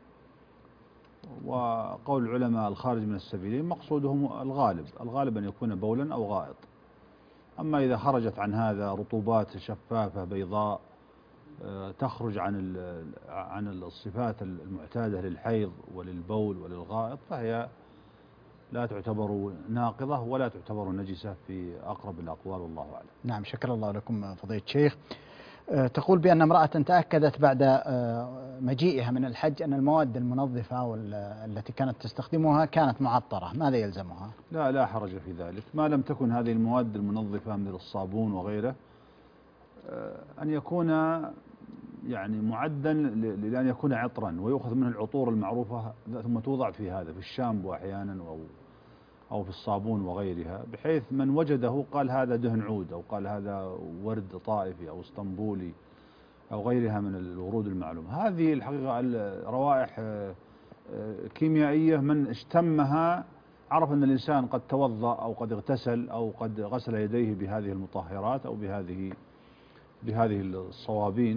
وقول العلماء الخارج من السبيلين مقصودهم الغالب أن يكون بولا أو غائط. أما إذا خرجت عن هذا رطوبات شفافة بيضاء تخرج عن الصفات المعتادة للحيض وللبول وللغائط، فهي لا تعتبر ناقضة ولا تعتبر نجسة في أقرب الأقوال، والله أعلم. نعم، شكر الله لكم فضيلة الشيخ. تقول بأن امرأة تأكدت بعد مجيئها من الحج أن المواد المنظفة التي كانت تستخدمها كانت معطرة، ماذا يلزمها؟ لا حرج في ذلك، ما لم تكن هذه المواد المنظفة مثل الصابون وغيره أن يكون يعني معدا لأن يكون عطرا ويؤخذ منه العطور المعروفة ثم توضع في هذا، في الشامبو أحيانا أو في الصابون وغيرها، بحيث من وجده قال هذا دهن عود، أو قال هذا ورد طائفي أو اسطنبولي أو غيرها من الورود المعلومة. هذه الحقيقة روائح كيميائية من اشتمها عرف أن الإنسان قد توضأ أو قد اغتسل أو قد غسل يديه بهذه المطهرات أو بهذه الصوابين.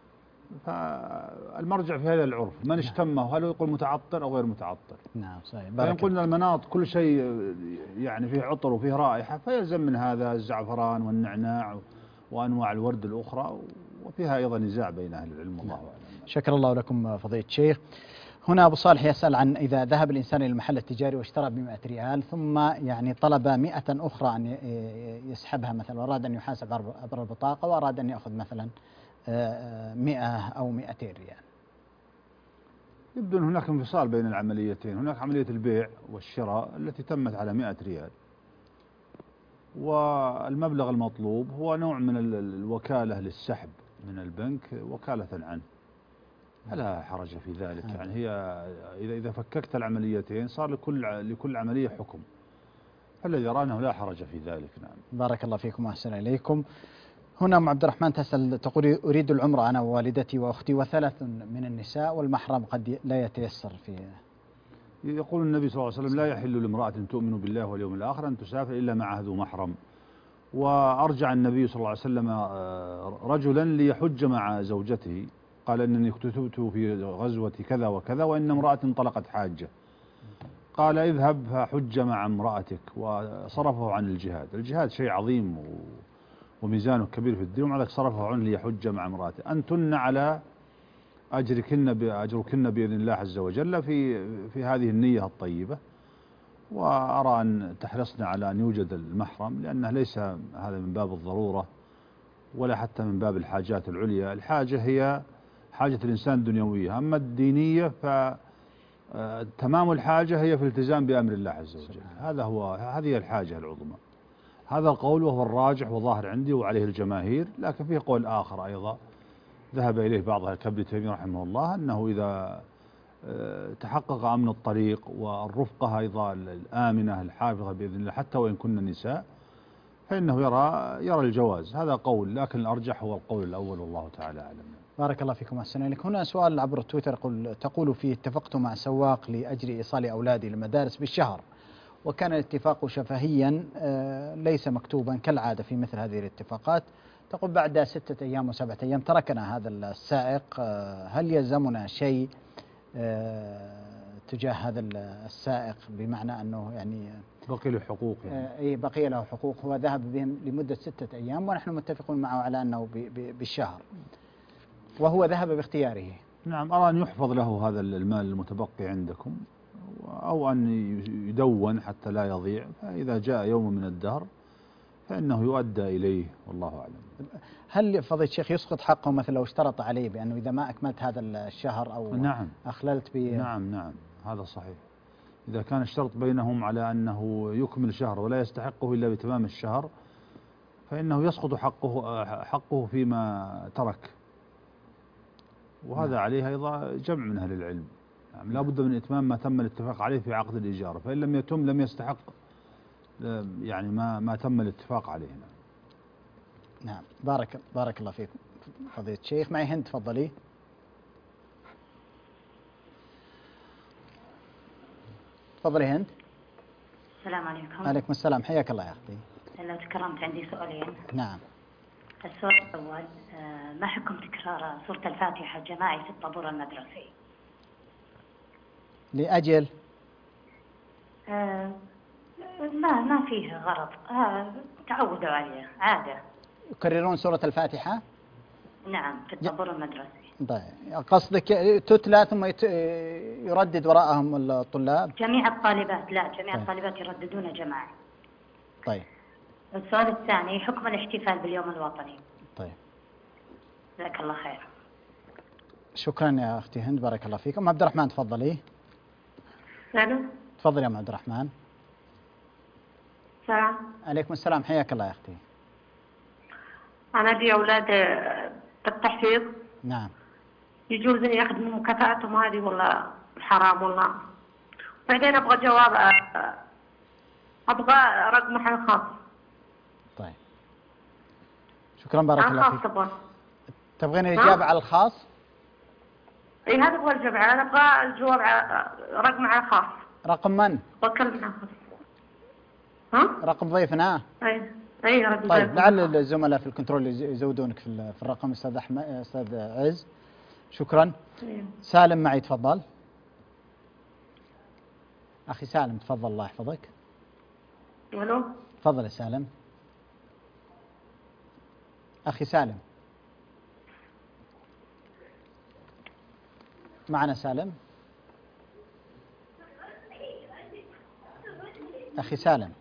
فالمرجع في هذا العرف من اشتمه، هل يقول متعطر أو غير متعطر؟ نعم صحيح. فإن قلنا المناط كل شيء يعني فيه عطر وفيه رائحة، فيلزم من هذا الزعفران والنعناع وأنواع الورد الأخرى، وفيها أيضا نزاع بين أهل العلم، والله أعلم. شكر الله لكم فضيلة الشيخ. هنا أبو صالح يسأل عن إذا ذهب الإنسان إلى المحل التجاري واشترى ب100 ريال ثم يعني طلب 100 أخرى أن يسحبها مثلا، وأراد أن يحاسب عبر البطاقة، وأراد أن يأخذ مثلا 100 أو 200 ريال. يبدو أن هناك انفصال بين العمليتين. هناك عملية البيع والشراء التي تمت على 100 ريال، والمبلغ المطلوب هو نوع من الوكالة للسحب من البنك وكالة عنه، فلا حرج في ذلك. يعني هي إذا فككت العمليتين صار لكل عملية حكم، فالذي يرى أنه لا حرج في ذلك. نعم. بارك الله فيكم وأحسن إليكم. هنا أم عبد الرحمن تسأل تقول أريد العمرة أنا ووالدتي وأختي وثلاث من النساء، والمحرم قد لا يتيسر فيه. يقول النبي صلى الله عليه وسلم لا يحل لامرأة تؤمن بالله واليوم الآخر أن تسافر إلا مع ذو محرم. وأرجع النبي صلى الله عليه وسلم رجلا ليحج مع زوجته، قال إنني كتبت في غزوة كذا وكذا وإن امرأة انطلقت حاجة، قال اذهب فحج مع امرأتك، وصرفه عن الجهاد. الجهاد شيء عظيم وميزانه كبير في الدين، ومع ذلك صرفه عنه ليحج مع امرأته. أنتن على أجركن بإذن الله عز وجل في هذه النية الطيبة، وأرى أن تحرصنا على أن يوجد المحرم، لأنه ليس هذا من باب الضرورة ولا حتى من باب الحاجات العليا. الحاجة هي حاجة الإنسان الدنيوية، أما الدينية فتمام الحاجة هي في الالتزام بأمر الله عز وجل. هذه الحاجة العظمى. هذا القول وهو الراجح وظاهر عندي وعليه الجماهير، لكن فيه قول آخر أيضا ذهب إليه بعض كابن تيمية رحمه الله، أنه إذا تحقق أمن الطريق والرفقة أيضا الآمنة الحافظة بإذن الله حتى وإن كنا نساء، فإنه يرى الجواز. هذا قول، لكن الأرجح هو القول الأول، والله تعالى أعلم. بارك الله فيكم وأحسن إليكم. هنا سؤال عبر التويتر تقول فيه اتفقت مع سواق لأجل إيصال أولادي للمدارس بالشهر، وكان الاتفاق شفهيا ليس مكتوبا كالعادة في مثل هذه الاتفاقات. تقول بعد 6 أيام و7 أيام تركنا هذا السائق، هل يلزمنا شيء تجاه هذا السائق، بمعنى أنه يعني بقي له حقوق؟ يعني بقي له حقوق. هو ذهب بهم لمدة 6 أيام ونحن متفقون معه على أنه بالشهر، وهو ذهب باختياره. نعم، أرى أن يحفظ له هذا المال المتبقي عندكم، أو أن يدون حتى لا يضيع، فإذا جاء يوم من الدهر فإنه يؤدى إليه والله أعلم. هل فضيلة الشيخ يسقط حقه مثلا لو اشترط عليه بأنه إذا ما أكملت هذا الشهر أو نعم أخللت نعم هذا صحيح. إذا كان الشرط بينهم على أنه يكمل شهر ولا يستحقه إلا بتمام الشهر فإنه يسقط حقه فيما ترك، وهذا عليه أيضا جمع من أهل العلم. يعني لا بد من إتمام ما تم الاتفاق عليه في عقد الإجارة، فإن لم يتم لم يستحق يعني ما تم الاتفاق عليه. نعم. بارك الله فيكم فضيلة الشيخ. معي هند، تفضلي. تفضلي هند. السلام عليكم. عليكم السلام، حياك الله يا أختي. لو تكرمت عندي سؤالين. نعم. السؤال الأول، ما حكم تكرار سورة الفاتحة جماعي في الطابور المدرسي؟ لأجل ما فيه غرض، تعودوا عليه عادة. يكررون سورة الفاتحة؟ نعم، في الطابور المدرسي. طيب، قصدك تتلى ثم يردد وراءهم الطلاب؟ جميع الطالبات، لا جميع الطالبات يرددون جماعي. طيب. السؤال الثاني، حكم الاحتفال باليوم الوطني. طيب. جزاك الله خير. شكرا يا أختي هند، بارك الله فيكم. عبد الرحمن، تفضلي. الو. تفضلي يا عبد الرحمن. السلام. عليكم السلام، حياك الله يا أختي. أنا لي أولاد بالتحفيظ. نعم. يجوز أن يخدموا مكافأتهم هذه ولا حرام ولا؟ بعدين أبغى جواب، أبغى رقم حي خاص. طيب. شكرا، بارك الله فيك. تبغى؟ تبغين الإجابة على الخاص؟ اي هذا هو الجواب، انا ابغى الجواب رقم على خاص. رقم من؟ بكلمنا. رقم ضيفنا. اي رقم طيب ضيفنا. لعل الزملاء في الكنترول يزودونك في الرقم. استاذ احمد، استاذ عز. شكرا. سالم معي، تفضل. اخي سالم تفضل، الله يحفظك. الو. تفضل يا سالم. اخي سالم. معنا سالم؟ أخي سالم.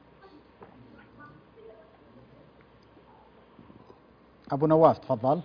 أبو نواف، تفضل.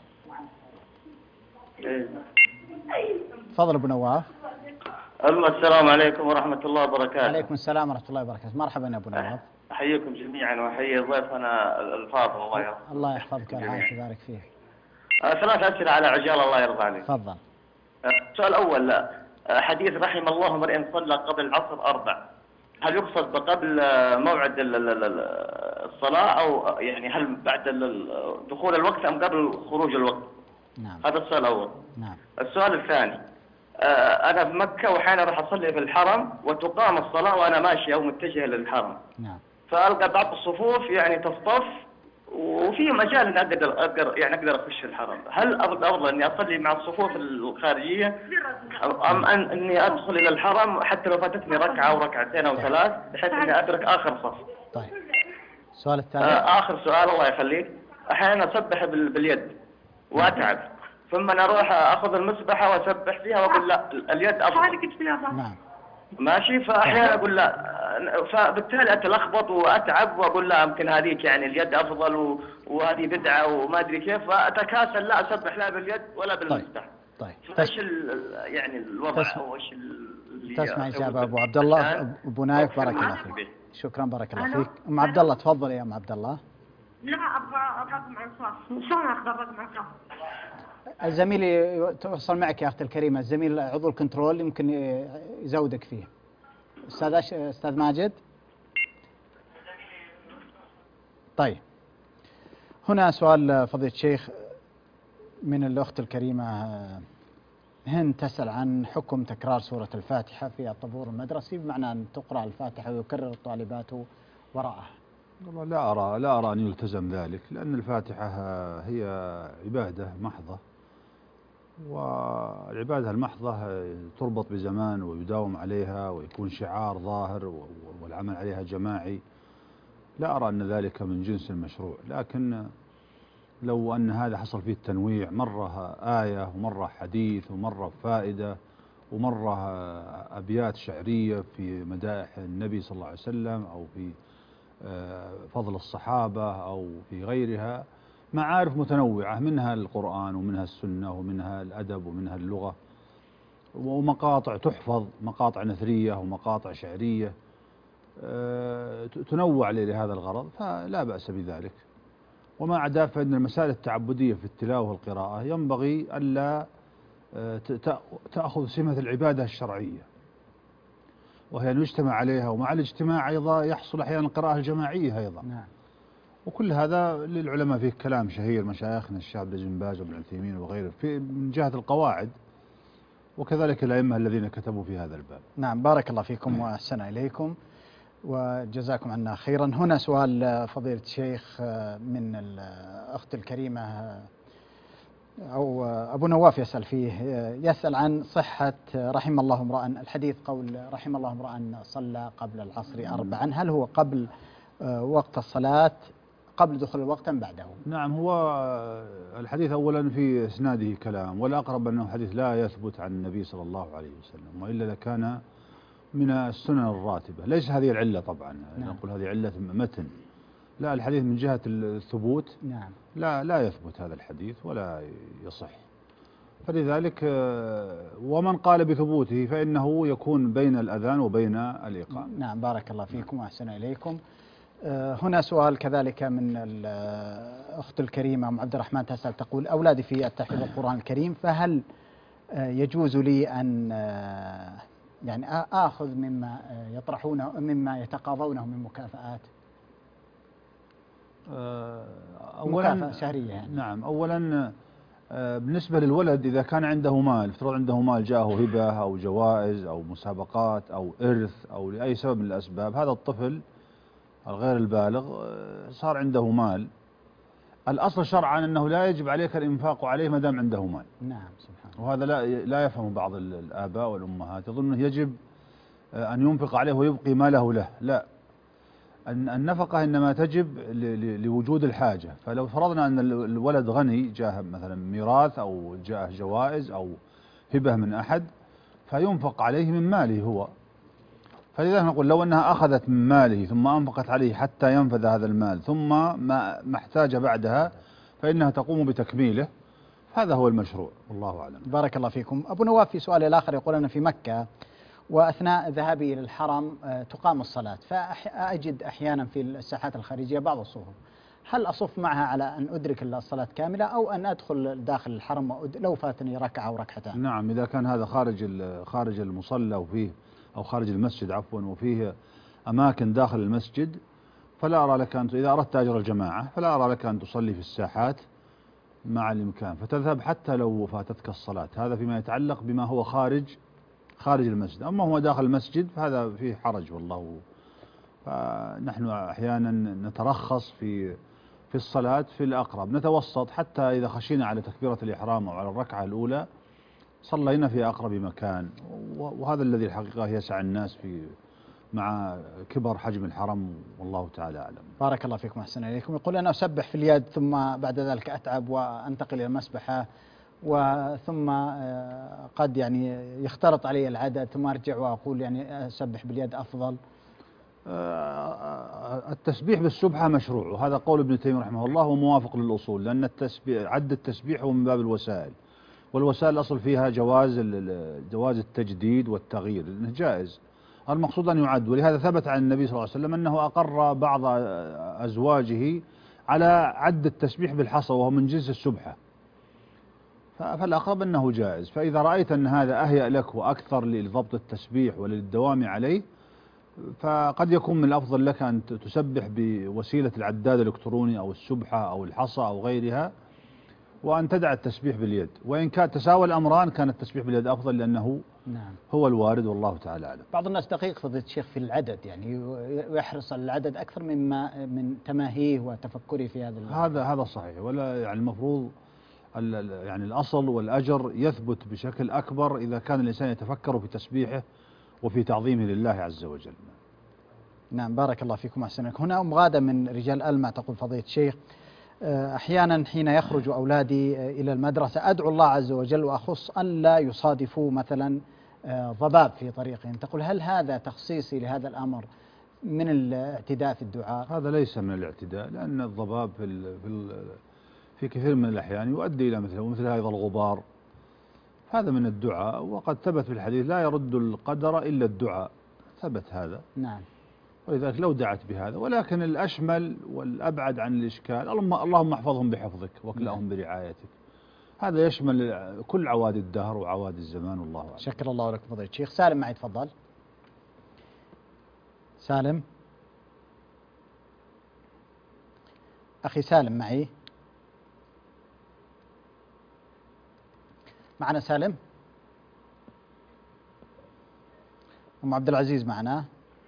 تفضل أبو نواف. السلام عليكم ورحمة الله وبركاته. عليكم السلام ورحمة الله وبركاته. مرحبا يا أبو نواف. أحييكم جميعا وأحيي ضيفنا الفاضل، الله يرضى. الله يحفظك ويرعاك ويبارك فيك. 3 أسئلة على عجال، الله يرضى عليك. تفضل. السؤال الأول، حديث رحم الله امرئ صلى قبل العصر 4، هل يقصد بقبل موعد الصلاة أو يعني هل بعد دخول الوقت أم قبل خروج الوقت؟ نعم. هذا السؤال الأول. نعم. السؤال الثاني، أنا في مكة وأحيانا راح أصلي في الحرم وتقام الصلاة وأنا ماشي أو متجه للحرم. نعم. فألقى بعض الصفوف يعني تصطف وفي مجال ان اقدر اخش الحرم، هل افضل اني اصلي مع الصفوف الخارجيه ام اني ادخل الى الحرم حتى لو فاتتني ركعه او ركعتين او 3 بحيث اني ادرك اخر صف؟ طيب. السؤال الثالث. اخر سؤال الله يخليك، احيانا اسبح باليد واتعب، ثم انا اروح اخذ المسبحه واسبح فيها واقول لا اليد افضل. نعم. ماشي، فاحيانا اقول لا، فبالتالي اتلخبط واتعب واقول لا يمكن هذيك يعني اليد افضل وهذه بدعه وما ادري كيف، فاتكاسل لا اسبح لا باليد ولا بالمسبح. طيب. ايش يعني الوضع او ايش تسمع اجابه ابو عبد الله ابو نايف، بارك الله فيك. شكرا، بارك الله فيك. ام عبد الله، تفضل يا ام عبد الله. لا ابغى الرقم على الخاص، شلون اخذ الرقم على الخاص؟ الزميل يتواصل معك يا اختي الكريمه، الزميل عضو الكنترول يمكن يزودك فيه. استاذ ماجد. طيب، هنا سؤال فضيلة الشيخ من الأخت الكريمة هند، تسأل عن حكم تكرار سورة الفاتحة في الطابور المدرسي، بمعنى أن تقرأ الفاتحة ويكرر الطالبات وراءها. والله لا أرى أن يلتزم ذلك، لأن الفاتحة هي عبادة محضة، والعبادة المحضة تربط بزمان ويداوم عليها ويكون شعار ظاهر والعمل عليها جماعي. لا أرى أن ذلك من جنس المشروع، لكن لو أن هذا حصل فيه التنويع، مرة آية ومرة حديث ومرة فائدة ومرة أبيات شعرية في مدائح النبي صلى الله عليه وسلم أو في فضل الصحابة أو في غيرها معارف متنوعة، منها القرآن ومنها السنة ومنها الأدب ومنها اللغة، ومقاطع تحفظ، مقاطع نثرية ومقاطع شعرية تنوع لهذا الغرض، فلا بأس بذلك. وما عدا فإن المسائل التعبدية في التلاوة والقراءة ينبغي ألا تأخذ سمة العبادة الشرعية، وهي أن يجتمع عليها، ومع الاجتماع أيضا يحصل أحيانا القراءة الجماعية أيضا. نعم. وكل هذا للعلماء فيه كلام شهير، مشايخنا الشيخ عبد العزيز بن باز وابن عثيمين وغيره من جهة القواعد، وكذلك الأئمة الذين كتبوا في هذا الباب. نعم، بارك الله فيكم وأحسن إليكم وجزاكم عنا خيرا. هنا سؤال فضيلة الشيخ من الأخت الكريمة أو أبو نواف يسأل فيه، يسأل عن صحة رحم الله امرأ، الحديث قول رحم الله امرأ صلى قبل العصر 4، هل هو قبل وقت الصلاة، قبل دخول الوقت أم بعده؟ نعم، هو الحديث أولا في إسناده كلام، والأقرب أنه حديث لا يثبت عن النبي صلى الله عليه وسلم، وإلا لكان من السنن الراتبة. ليس هذه العلة طبعا، نقول هذه علة متن، لا، الحديث من جهة الثبوت نعم لا يثبت هذا الحديث ولا يصح. فلذلك ومن قال بثبوته فإنه يكون بين الأذان وبين الإقامة. نعم، بارك الله فيكم وأحسن إليكم. هنا سؤال كذلك من الأخت الكريمة أم عبد الرحمن تسأل، تقول أولادي في التحفيظ القرآن الكريم، فهل يجوز لي أن يعني آخذ مما يطرحونه، مما يتقاضونه من مكافآت؟ أولا مكافأة شهرية يعني. نعم، أولا بالنسبة للولد إذا كان عنده مال، افترض عنده مال جاءه هبة أو جوائز أو مسابقات أو إرث أو لأي سبب من الأسباب، هذا الطفل الغير البالغ صار عنده مال، الأصل شرعا أنه لا يجب عليك الإنفاق عليه ما دام عنده مال. نعم، سبحان الله. وهذا لا يفهم بعض الآباء والأمهات، يظن أنه يجب أن ينفق عليه ويبقي ماله له. لا، النفقة إنما تجب لوجود الحاجة. فلو فرضنا أن الولد غني، جاء مثلا ميراث أو جاء جوائز أو هبة من أحد، فينفق عليه من ماله هو. فلذلك نقول لو أنها أخذت من ماله ثم أنفقت عليه حتى ينفذ هذا المال، ثم ما احتاج بعدها فإنها تقوم بتكميله، هذا هو المشروع، والله أعلم. بارك الله فيكم. أبو نواف في سؤال الآخر يقول أنا في مكة وأثناء ذهابي إلى الحرم تقام الصلاة، فأجد أحيانا في الساحات الخارجية بعض الصفوف، هل أصف معها على أن أدرك الصلاة كاملة أو أن أدخل داخل الحرم لو فاتني ركعة أو ركعتان؟ نعم، إذا كان هذا خارج المصلى وفيه أو خارج المسجد عفوا، وفيه أماكن داخل المسجد، فلا أرى لك إذا أردت أجر الجماعة فلا أرى لك أن تصلي في الساحات مع الإمكان، فتذهب حتى لو فاتتك الصلاة. هذا فيما يتعلق بما هو خارج المسجد. أما هو داخل المسجد فهذا فيه حرج والله. فنحن أحيانا نترخص في الصلاة في الأقرب، نتوسط حتى إذا خشينا على تكبيرة الإحرام أو على الركعة الأولى صلينا في أقرب مكان، وهذا الذي الحقيقة يسعى الناس مع كبر حجم الحرم، والله تعالى أعلم. بارك الله فيكم أحسن إليكم. يقول أنا أسبح في اليد ثم بعد ذلك أتعب وأنتقل إلى المسبحة، وثم قد يعني يختلط علي العدد ثم أرجع وأقول يعني أسبح باليد أفضل. التسبيح بالسبحة مشروع، وهذا قول ابن تيمية رحمه الله وموافق للأصول، لأن عد التسبيح هو من باب الوسائل، والوسائل الأصل فيها جواز التجديد والتغيير، لأنه جائز، المقصود أن يعد. ولهذا ثبت عن النبي صلى الله عليه وسلم أنه أقر بعض أزواجه على عد التسبيح بالحصى وهو من جنس السبحة، فالأقرب أنه جائز. فإذا رأيت أن هذا أهيأ لك وأكثر لضبط التسبيح وللدوام عليه، فقد يكون من الأفضل لك أن تسبح بوسيلة العداد الإلكتروني أو السبحة أو الحصى أو غيرها، وأن تدع التسبيح باليد. وإن كان تساوى الأمران كان التسبيح باليد أفضل، لأنه هو الوارد، والله تعالى أعلم. بعض الناس دقيق فضيلة الشيخ في العدد، يعني ويحرص على العدد أكثر من تماهيه وتفكره في هذا صحيح، ولا يعني المفروض يعني الأصل والأجر يثبت بشكل أكبر إذا كان الإنسان يتفكر في تسبيحه وفي تعظيمه لله عز وجل. نعم، بارك الله فيكم أحسنك. هنا أم غادة من رجال ألمع تقول فضيلة الشيخ أحيانا حين يخرج أولادي إلى المدرسة أدعو الله عز وجل وأخص أن لا يصادفوا مثلا ضباب في طريقهم، تقول هل هذا تخصيصي لهذا الأمر من الاعتداء في الدعاء؟ هذا ليس من الاعتداء، لأن الضباب في كثير من الأحيان يؤدي إلى مثل هذا الغبار. هذا من الدعاء، وقد ثبت في الحديث لا يرد القدر إلا الدعاء، ثبت هذا. نعم. ولذلك لو دعت بهذا، ولكن الأشمل والأبعد عن الإشكال اللهم احفظهم بحفظك واكلأهم برعايتك. هذا يشمل كل عوادي الدهر وعوادي الزمان، والله أعلم. شكر الله لك فضيلة الشيخ. سالم معي، تفضل. سالم، أخي سالم معي. معنا سالم؟ أم عبد العزيز معنا.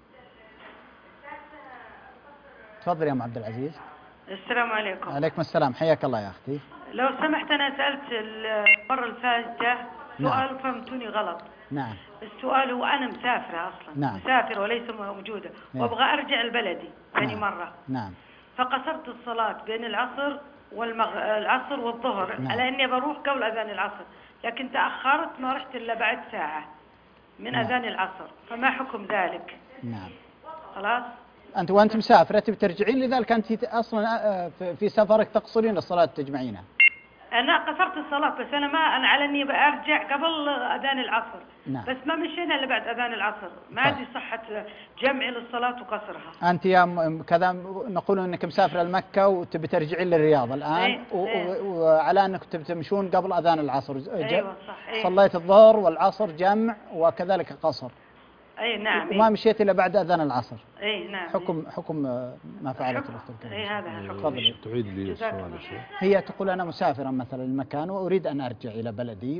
تفضل يا أم عبد العزيز. السلام عليكم. عليكم السلام، حياك الله يا أختي. لو سمحت أنا سألت المرة الفائتة سؤال فهمتوني غلط. نعم. السؤال هو أنا مسافرة أصلا. نعم. مسافرة وليس موجودة، وأبغى أرجع لبلدي ثاني مرة. نعم. فقصرت الصلاة بين العصر العصر والظهر، نعم. على إني بروح قبل أذان العصر، لكن تأخرت ما رحت إلا بعد ساعة من أذان العصر، فما حكم ذلك؟ نعم. خلاص. وأنت مسافرة تبي ترجعين، لذلك أنت أصلا في سفرك تقصرين الصلاة تجمعينها. أنا قصرت الصلاة، بس أنا على إني برجع قبل أذان العصر. نعم. بس ما مشينا إلا بعد أذان العصر، ما عندي صحة جمع للصلاة وقصرها. أنت يا كذا نقول أنك مسافرة لمكة وتبي ترجعين للرياض الآن، وعلى أنك تبي تمشون قبل أذان العصر. أيوة صح. صليت الظهر والعصر جمع وكذلك قصر. أي نعم. وما مشيت إلا بعد أذان العصر. أي نعم. حكم ما فعلته الأخت الكريمة. أي هذا حكم. تفضلي. تعيد لي السؤال. هي تقول أنا مسافرة مثلا المكان وأريد أن أرجع إلى بلدي،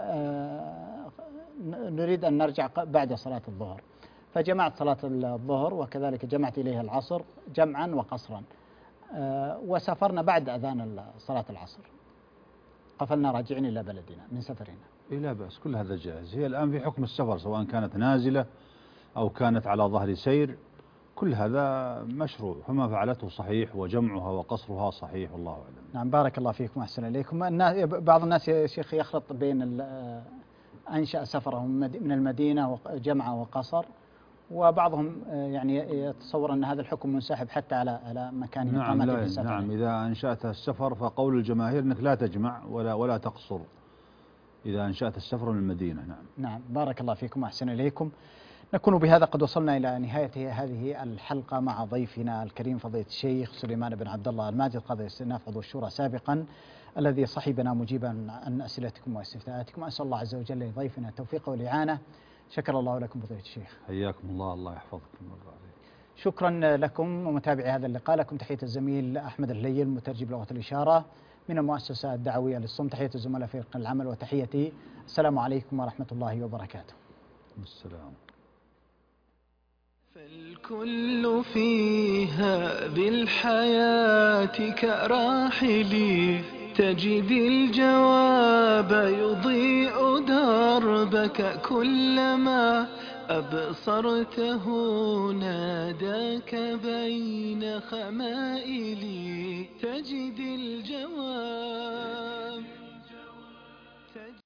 ونريد أن نرجع بعد صلاة الظهر، فجمعت صلاة الظهر وكذلك جمعت إليها العصر جمعا وقصرا، وسافرنا بعد أذان صلاة العصر، قفلنا راجعين إلى بلدنا من سفرنا. لا بأس، كل هذا جائز. هي الآن في حكم السفر، سواء كانت نازلة أو كانت على ظهر سير، كل هذا مشروع، فما فعلته صحيح، وجمعها وقصرها صحيح، والله أعلم. نعم، بارك الله فيكم وأحسن إليكم. بعض الناس يا شيخ يخلط بين أنشأ سفره من المدينة جمع وقصر، وبعضهم يعني يتصور أن هذا الحكم منسحب حتى على مكان إقامته في السفر. نعم، إذا أنشأت السفر فقول الجماهير أنك لا تجمع ولا تقصر إذا أنشأت السفر من المدينة. نعم. نعم، بارك الله فيكم وأحسن إليكم. نكون بهذا قد وصلنا إلى نهاية هذه الحلقة مع ضيفنا الكريم فضيلة الشيخ سليمان بن عبد الله الماجد، قاضي الاستئناف عضو الشورى سابقا، الذي صحبنا مجيبا عن أسئلتكم واستفتاءاتكم. أسأل الله عز وجل لضيفنا التوفيق والإعانة. شكر الله لكم فضيلة الشيخ. حياكم الله، الله يحفظكم. شكرا لكم ومتابعي هذا اللقاء. لكم تحية الزميل أحمد الهليل مترجم لغة الإشارة من المؤسسة الدعوية للصم. تحية الزملاء في فريق العمل وتحيتي. السلام عليكم ورحمة الله وبركاته. السلام. فالكل في هذه الحياة كراحلي، تجد الجواب يضيء دربك، كلما أبصرته ناداك بين خمائلي، تجد الجواب